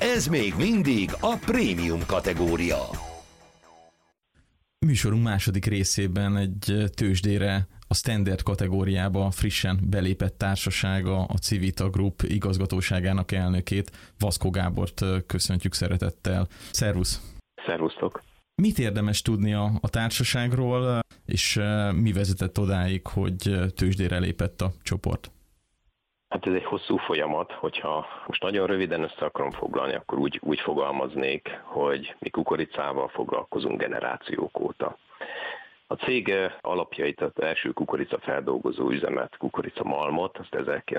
Ez még mindig a prémium kategória. Műsorunk második részében egy tőzsdére, a standard kategóriába frissen belépett társasága, a Civita Group igazgatóságának elnökét, Vaszko Gábort köszöntjük szeretettel. Szervusz! Szervusztok! Mit érdemes tudni a társaságról, és mi vezetett odáig, hogy tőzsdére lépett a csoport? Hát ez egy hosszú folyamat, hogyha most nagyon röviden össze akarom foglalni, akkor úgy fogalmaznék, hogy mi kukoricával foglalkozunk generációk óta. A cég alapjait, az első kukorica feldolgozó üzemet, Kukorica Malmot, azt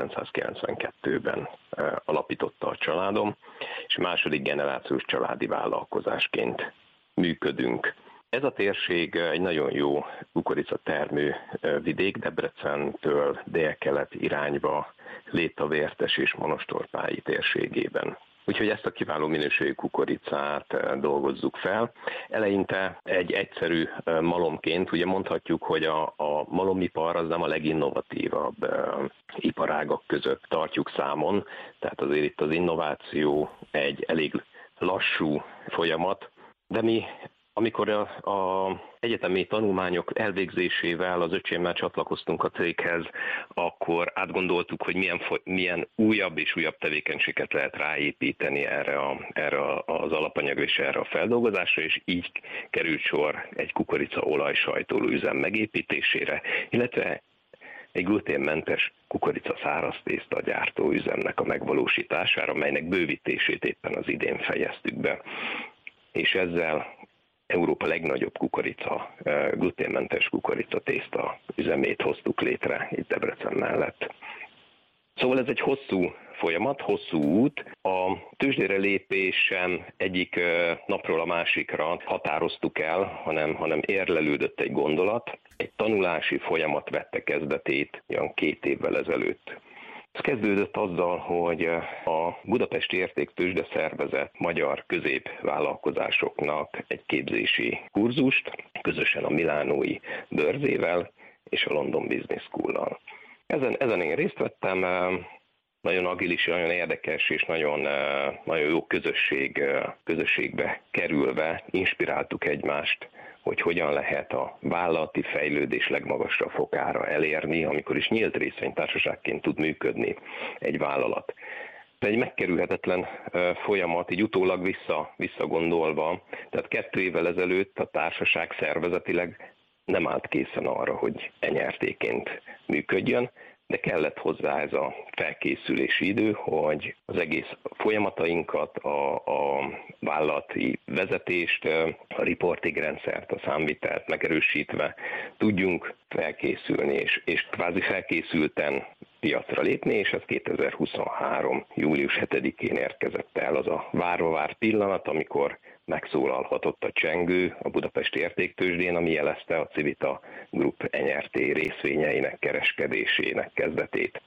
1992-ben alapította a családom, és második generációs családi vállalkozásként működünk. Ez a térség egy nagyon jó kukoricatermő vidék, Debrecentől délkelet irányba, Léta-Vértes és Monostorpályi térségében. Úgyhogy ezt a kiváló minőségű kukoricát dolgozzuk fel. Eleinte egy egyszerű malomként, ugye mondhatjuk, hogy a malomipar az nem a leginnovatívabb iparágak között tartjuk számon, tehát azért itt az innováció egy elég lassú folyamat, de mi amikor a egyetemi tanulmányok elvégzésével az öcsémmel csatlakoztunk a céghez, akkor átgondoltuk, hogy milyen újabb és újabb tevékenységet lehet ráépíteni erre az alapanyagra és erre a feldolgozásra, és így került sor egy kukorica olajsajtoló üzem megépítésére, illetve egy gluténmentes kukorica száraztészta gyártó üzemnek a megvalósítására, melynek bővítését éppen az idén fejeztük be. És ezzel Európa legnagyobb gluténmentes kukorica tészta üzemét hoztuk létre itt Debrecen mellett. Szóval ez egy hosszú folyamat, hosszú út. A tőzsdére lépés sem egyik napról a másikra határoztuk el, hanem érlelődött egy gondolat. Egy tanulási folyamat vette kezdetét olyan 2 évvel ezelőtt. Ez kezdődött azzal, hogy a Budapesti Értéktőzsde szervezett magyar középvállalkozásoknak egy képzési kurzust, közösen a milánói bőrzével és a London Business School-al. Ezen én részt vettem, nagyon agilis, nagyon érdekes és nagyon jó közösségbe kerülve inspiráltuk egymást, hogy hogyan lehet a vállalati fejlődés legmagasabb fokára elérni, amikor is nyílt részvénytársaságként tud működni egy vállalat. Ez egy megkerülhetetlen folyamat, így utólag visszagondolva, tehát 2 évvel ezelőtt a társaság szervezetileg nem állt készen arra, hogy enyertéként működjön, de kellett hozzá ez a felkészülési idő, hogy az egész folyamatainkat, a vállalati vezetést, a reporting rendszert, a számvitelt megerősítve tudjunk felkészülni, és kvázi felkészülten piacra lépni, és ez 2023. július 7-én érkezett el az a várva várt pillanat, amikor megszólalhatott a csengő a Budapesti Értéktőzsdén, ami jelezte a Civita Group NRT részvényeinek kereskedésének kezdetét.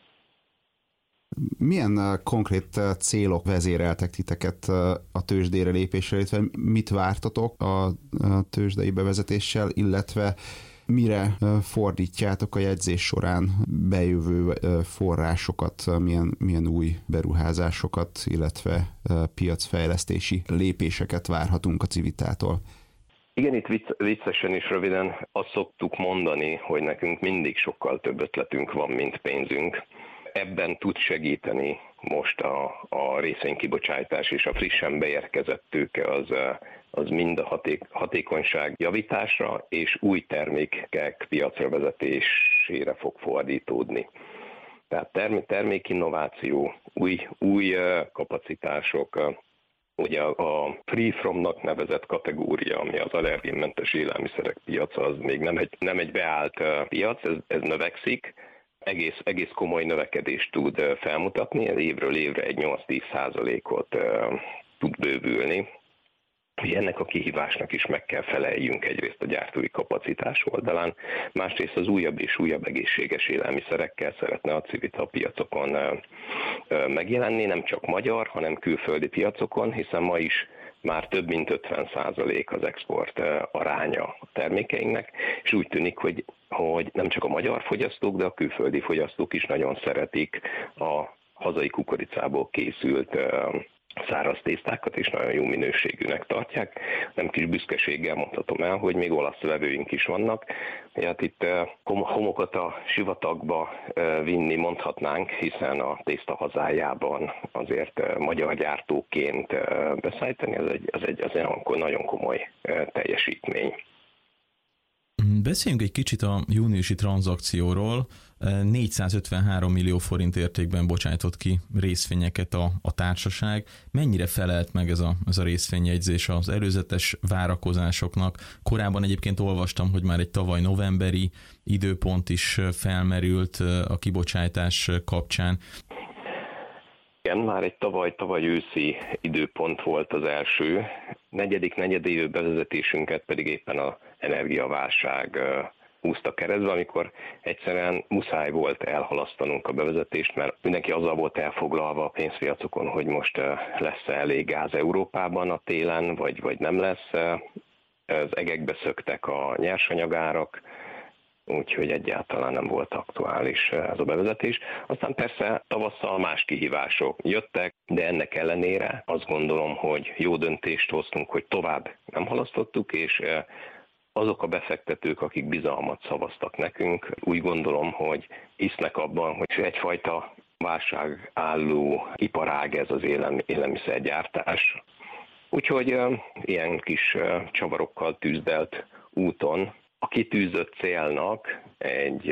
Milyen konkrét célok vezéreltek titeket a tőzsdére lépésre, illetve mit vártatok a tőzsdei bevezetéssel, illetve mire fordítjátok a jegyzés során bejövő forrásokat, milyen új beruházásokat, illetve piacfejlesztési lépéseket várhatunk a Civitától? Igen, itt viccesen és röviden azt szoktuk mondani, hogy nekünk mindig sokkal több ötletünk van, mint pénzünk. Ebben tud segíteni most a részvénykibocsátás és a frissen beérkezett tőke az mind a hatékonyság javításra és új termékek piacra vezetésére fog fordítódni. Tehát termékinnováció, új kapacitások, ugye a Free From-nak nevezett kategória, ami az allergénmentes élelmiszerek piaca, az még nem egy beállt piac, ez növekszik, egész komoly növekedést tud felmutatni, ez évről évre egy 8-10%-ot tud bővülni. Ennek a kihívásnak is meg kell feleljünk egyrészt a gyártói kapacitás oldalán, másrészt az újabb és újabb egészséges élelmiszerekkel szeretne a Civita piacokon megjelenni, nem csak magyar, hanem külföldi piacokon, hiszen ma is már több mint 50% az export aránya a termékeinknek, és úgy tűnik, hogy nem csak a magyar fogyasztók, de a külföldi fogyasztók is nagyon szeretik a hazai kukoricából készült száraz tésztákat, és nagyon jó minőségűnek tartják. Nem kis büszkeséggel mondhatom el, hogy még olasz vevőink is vannak. Hát itt homokat a sivatagba vinni mondhatnánk, hiszen a tészta hazájában azért magyar gyártóként beszállítani, az egy nagyon komoly teljesítmény. Beszéljünk egy kicsit a júniusi tranzakcióról. 453 millió forint értékben bocsájtott ki részvényeket a társaság. Mennyire felelt meg ez a részvényjegyzés az előzetes várakozásoknak? Korábban egyébként olvastam, hogy már egy tavaly novemberi időpont is felmerült a kibocsátás kapcsán. Igen, már egy tavaly őszi időpont volt az első. Negyedévű bevezetésünket pedig éppen az energiaválság húzta keresztbe, amikor egyszerűen muszáj volt elhalasztanunk a bevezetést, mert mindenki azzal volt elfoglalva a pénzpiacokon, hogy most lesz-e elég gáz Európában a télen, vagy nem lesz. Az egekbe szöktek a nyersanyagárak, úgyhogy egyáltalán nem volt aktuális ez a bevezetés. Aztán persze tavasszal más kihívások jöttek, de ennek ellenére azt gondolom, hogy jó döntést hoztunk, hogy tovább nem halasztottuk, és azok a befektetők, akik bizalmat szavaztak nekünk, úgy gondolom, hogy hisznek abban, hogy egyfajta válságálló iparág ez az élelmiszergyártás. Úgyhogy ilyen kis csavarokkal tűzdelt úton a kitűzött célnak egy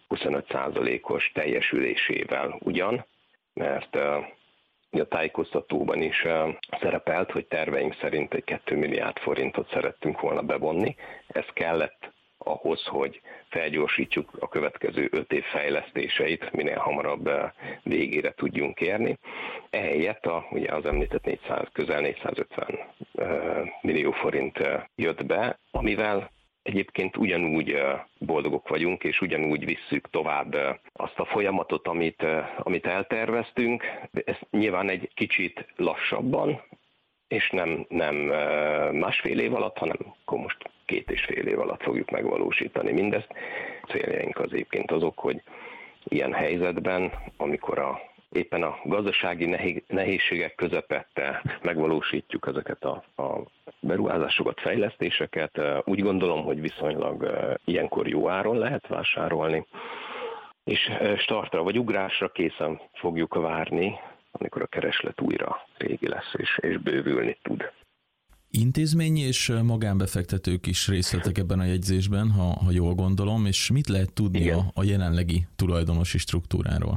25%-os teljesülésével ugyan, mert a tájékoztatóban is szerepelt, hogy terveink szerint egy 2 milliárd forintot szerettünk volna bevonni. Ez kellett ahhoz, hogy felgyorsítsuk a következő 5 év fejlesztéseit, minél hamarabb végére tudjunk érni. Ehelyett ugye az említett közel 450 millió forint jött be, amivel egyébként ugyanúgy boldogok vagyunk, és ugyanúgy visszük tovább azt a folyamatot, amit elterveztünk. Ez nyilván egy kicsit lassabban, és nem másfél év alatt, hanem akkor most 2,5 év alatt fogjuk megvalósítani mindezt. Céljaink az egyébként azok, hogy ilyen helyzetben, amikor éppen a gazdasági nehézségek közepette megvalósítjuk ezeket a beruházásokat, fejlesztéseket. Úgy gondolom, hogy viszonylag ilyenkor jó áron lehet vásárolni, és startra vagy ugrásra készen fogjuk várni, amikor a kereslet újra régi lesz és bővülni tud. Intézményi és magánbefektetők is részt vettek ebben a jegyzésben, ha jól gondolom, és mit lehet tudni a jelenlegi tulajdonosi struktúráról?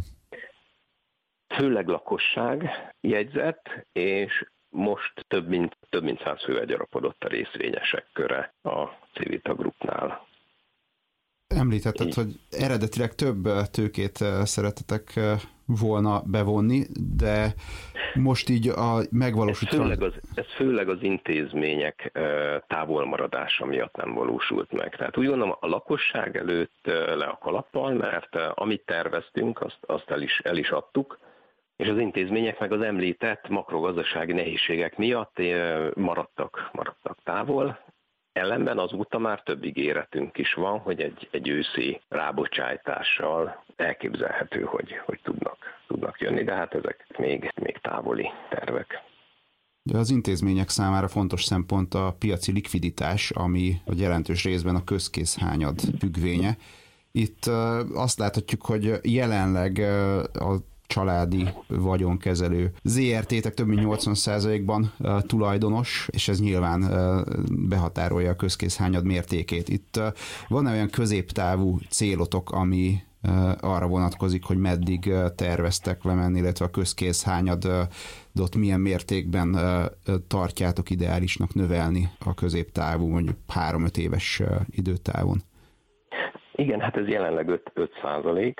Főleg lakosság jegyzett, és most több mint 100 fővel gyarapodott a részvényesek köre a Civita Groupnál. Említetted, hogy eredetileg több tőkét szeretetek volna bevonni, de most így a megvalósítás... Ez főleg az intézmények távolmaradása miatt nem valósult meg. Tehát úgy gondolom, a lakosság előtt le a kalappal, mert amit terveztünk, azt el is adtuk, és az intézmények meg az említett makrogazdasági nehézségek miatt maradtak távol. Ellenben azóta már több ígéretünk is van, hogy egy őszi rábocsájtással elképzelhető, hogy tudnak jönni, de hát ezek még távoli tervek. De az intézmények számára fontos szempont a piaci likviditás, ami a jelentős részben a közkészhányad függvénye. Itt azt láthatjuk, hogy jelenleg a családi vagyonkezelő ZRT-tek több mint 80%-ban tulajdonos, és ez nyilván behatárolja a közkészhányad mértékét. Itt van olyan középtávú célotok, ami arra vonatkozik, hogy meddig terveztek lemenni, illetve a közkészhányadot milyen mértékben tartjátok ideálisnak növelni a középtávú, mondjuk 3-5 éves időtávon? Igen, hát ez jelenleg 5%.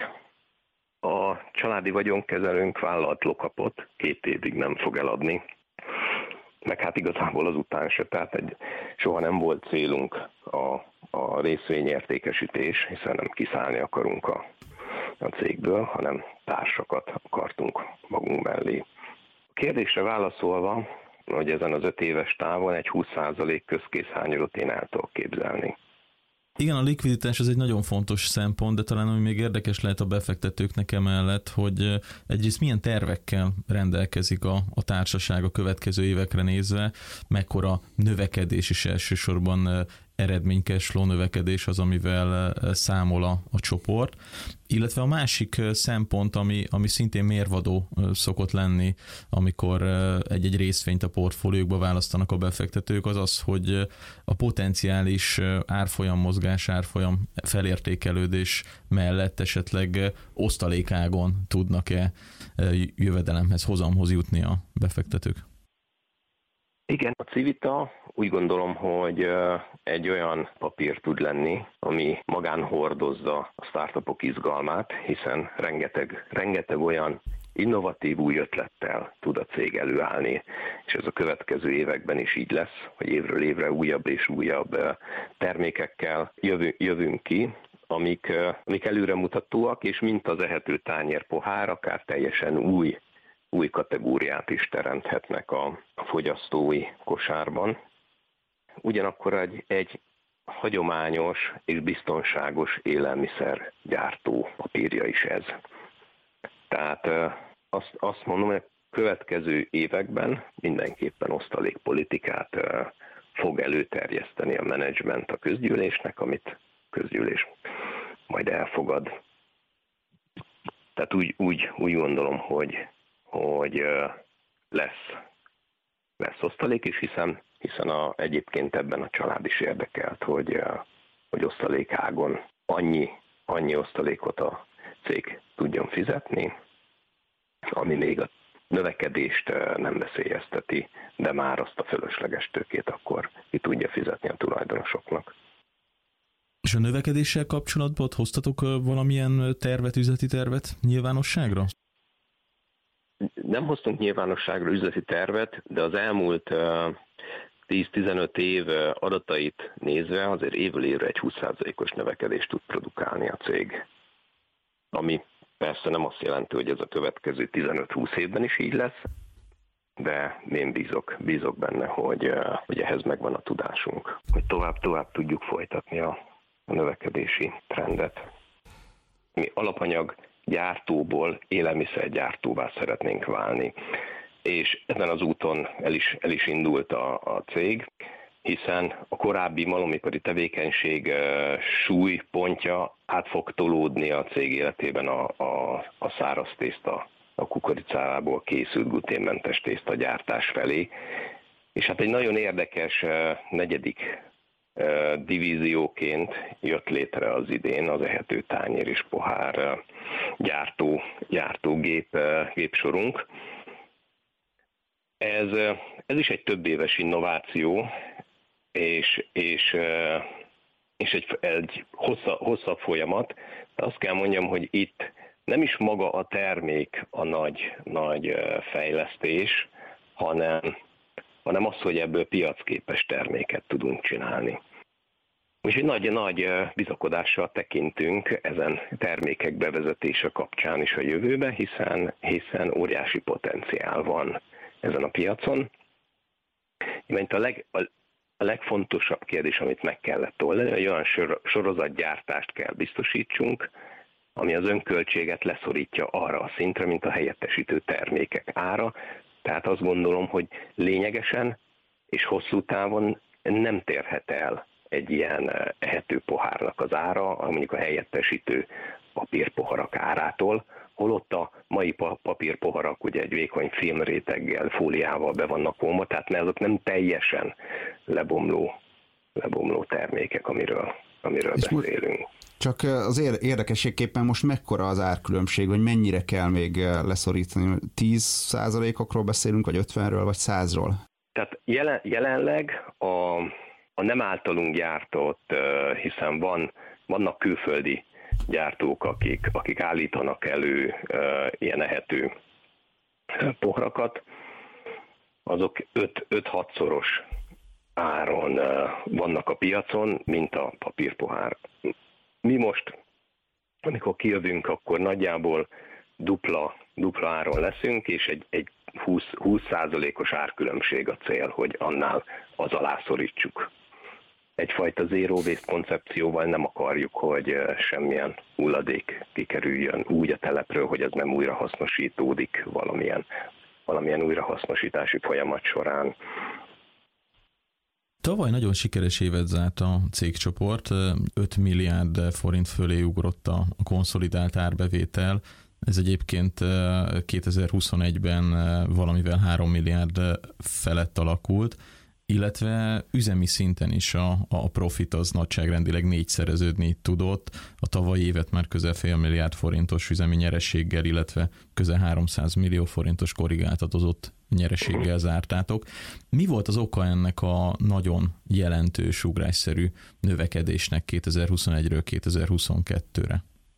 A családi vagyonkezelőnk vállalt lockupot, 2 évig nem fog eladni, meg hát igazából azután se, tehát soha nem volt célunk a részvényértékesítés, hiszen nem kiszállni akarunk a cégből, hanem társakat akartunk magunk mellé. A kérdésre válaszolva, hogy ezen az 5 éves távon egy 20% közkészhányadot én el tudok képzelni. Igen, a likviditás az egy nagyon fontos szempont, de talán ami még érdekes lehet a befektetőknek emellett, hogy egyrészt milyen tervekkel rendelkezik a társaság a következő évekre nézve, mekkora növekedés is elsősorban eredmény cashflow növekedés az, amivel számol a csoport. Illetve a másik szempont, ami szintén mérvadó szokott lenni, amikor egy részvényt a portfóliókba választanak a befektetők, az az, hogy a potenciális árfolyam mozgás, árfolyam felértékelődés mellett esetleg osztalékágon tudnak-e jövedelemhez, hozamhoz jutni a befektetők. Igen, a Civita úgy gondolom, hogy egy olyan papír tud lenni, ami magán hordozza a startupok izgalmát, hiszen rengeteg olyan innovatív új ötlettel tud a cég előállni, és ez a következő években is így lesz, hogy évről évre újabb és újabb termékekkel jövünk ki, amik előremutatóak, és mint az ehető tányér pohár, akár teljesen új kategóriát is teremthetnek a fogyasztói kosárban. Ugyanakkor egy hagyományos és biztonságos élelmiszergyártó papírja is ez. Tehát azt mondom, hogy a következő években mindenképpen osztalékpolitikát fog előterjeszteni a menedzsment a közgyűlésnek, amit közgyűlés majd elfogad. Tehát úgy gondolom, hogy lesz osztalék is, hiszen egyébként ebben a család is érdekelt, hogy osztalékágon annyi osztalékot a cég tudjon fizetni, ami még a növekedést nem veszélyezteti, de már azt a fölösleges tőkét akkor ki tudja fizetni a tulajdonosoknak. És a növekedéssel kapcsolatban ott hoztatok valamilyen üzleti tervet nyilvánosságra? Nem hoztunk nyilvánosságra üzleti tervet, de az elmúlt 10-15 év adatait nézve azért évről évre egy 20%-os növekedést tud produkálni a cég. Ami persze nem azt jelenti, hogy ez a következő 15-20 évben is így lesz, de én bízok benne, hogy ehhez megvan a tudásunk, hogy tovább tudjuk folytatni a növekedési trendet. Mi alapanyag gyártóból élelmiszergyártóvá szeretnénk válni. És ezen az úton el is indult a cég, hiszen a korábbi malomipari tevékenység súlypontja át fog tolódni a cég életében a száraz tészta, a kukoricából készült gluténmentes tésztagyártás felé. És hát egy nagyon érdekes negyedik divízióként jött létre az idén az ehető tányér és pohár gyártó gépsorunk. Ez is egy több éves innováció, és egy hosszabb folyamat. De azt kell mondjam, hogy itt nem is maga a termék a nagy fejlesztés, hanem az, hogy ebből piacképes terméket tudunk csinálni. Úgyhogy nagy bizakodással tekintünk ezen termékek bevezetése kapcsán is a jövőbe, hiszen óriási potenciál van ezen a piacon. Mert a legfontosabb kérdés, amit meg kellett oldani, hogy olyan sorozatgyártást kell biztosítsunk, ami az önköltséget leszorítja arra a szintre, mint a helyettesítő termékek ára. Tehát azt gondolom, hogy lényegesen és hosszú távon nem térhet el egy ilyen ehető pohárnak az ára, mondjuk a helyettesítő papírpoharak árától, holott a mai papírpoharak ugye egy vékony filmréteggel, fóliával be vannak vonva, tehát azok nem teljesen lebomló termékek, amiről beszélünk. Csak az érdekességképpen most mekkora az árkülönbség, vagy mennyire kell még leszorítani? 10%-okról beszélünk, vagy 50-ről, vagy 100-ról? Tehát jelenleg a nem általunk gyártott, hiszen vannak külföldi gyártók, akik állítanak elő ilyen ehető poharakat, azok 5-6-szoros áron vannak a piacon, mint a papírpohár. Mi most, amikor kijövünk, akkor nagyjából dupla áron leszünk, és egy 20%-os árkülönbség a cél, hogy annál az alá szorítsuk egyfajta zero waste koncepcióval nem akarjuk, hogy semmilyen hulladék kikerüljön úgy a telepről, hogy az nem újrahasznosítódik valamilyen újrahasznosítási folyamat során. Tavaly nagyon sikeres évet zárt a cégcsoport, 5 milliárd forint fölé ugrott a konszolidált árbevétel. Ez egyébként 2021-ben valamivel 3 milliárd felett alakult, illetve üzemi szinten is a profit az nagyságrendileg 4-szereződni tudott. A tavalyi évet már közel fél milliárd forintos üzemi nyereséggel, illetve közel 300 millió forintos korrigáltatott nyereséggel zártátok. Mi volt az oka ennek a nagyon jelentős ugrásszerű növekedésnek 2021-ről 2022-re?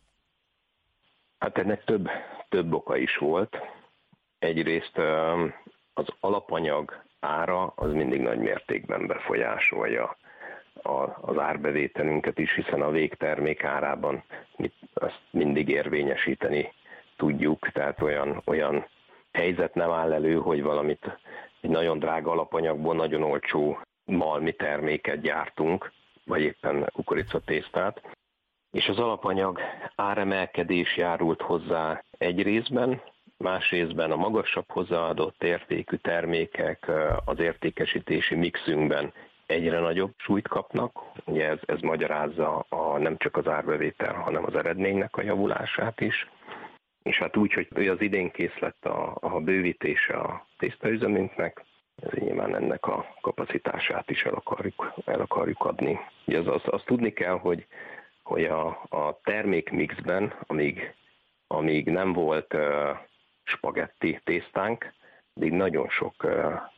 Hát ennek több oka is volt. Egyrészt az alapanyag ára az mindig nagy mértékben befolyásolja az árbevételünket is, hiszen a végtermék árában ezt mindig érvényesíteni tudjuk, tehát olyan helyzet nem áll elő, hogy valamit egy nagyon drága alapanyagból nagyon olcsó malmi terméket gyártunk, vagy éppen kukoricatésztát, és az alapanyag áremelkedés járult hozzá egy részben, más részben a magasabb hozzáadott értékű termékek az értékesítési mixünkben egyre nagyobb súlyt kapnak. Ugye ez magyarázza nem csak az árbevétel, hanem az eredménynek a javulását is. És hát úgy, hogy az idén kész lett a bővítése a tésztaüzemünknek, ez nyilván ennek a kapacitását is el akarjuk adni. Ugye azt tudni kell, hogy a termékmixben, amíg nem volt spagetti tésztánk, de nagyon sok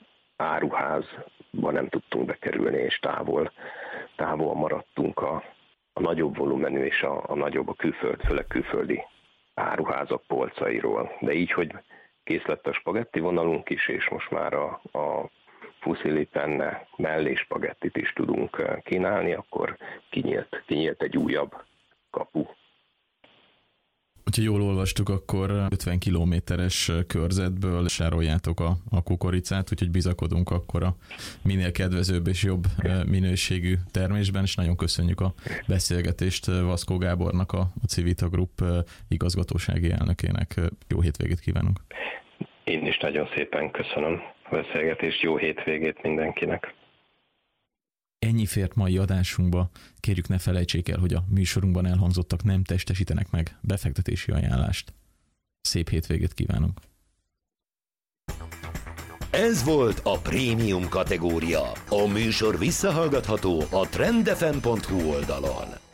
áruházba nem tudtunk bekerülni, és távol maradtunk a nagyobb volumenű és a nagyobb főleg külföldi áruházak polcairól. De így, hogy kész lett a spagetti vonalunk is, és most már a fusilli penne mellé spagettit is tudunk kínálni, akkor kinyílt egy újabb kapu. Hogyha jól olvastuk, akkor 50 kilométeres körzetből sároljátok a kukoricát, úgyhogy bizakodunk akkor a minél kedvezőbb és jobb minőségű termésben, és nagyon köszönjük a beszélgetést Vaszkó Gábornak, a Civita Group igazgatósági elnökének. Jó hétvégét kívánunk! Én is nagyon szépen köszönöm a beszélgetést, jó hétvégét mindenkinek! Ennyi fért mai adásunkba. Kérjük, ne felejtsék el, hogy a műsorunkban elhangzottak nem testesítenek meg befektetési ajánlást. Szép hétvégét kívánunk! Ez volt a prémium kategória. A műsor visszahallgatható a trendfm.hu oldalon.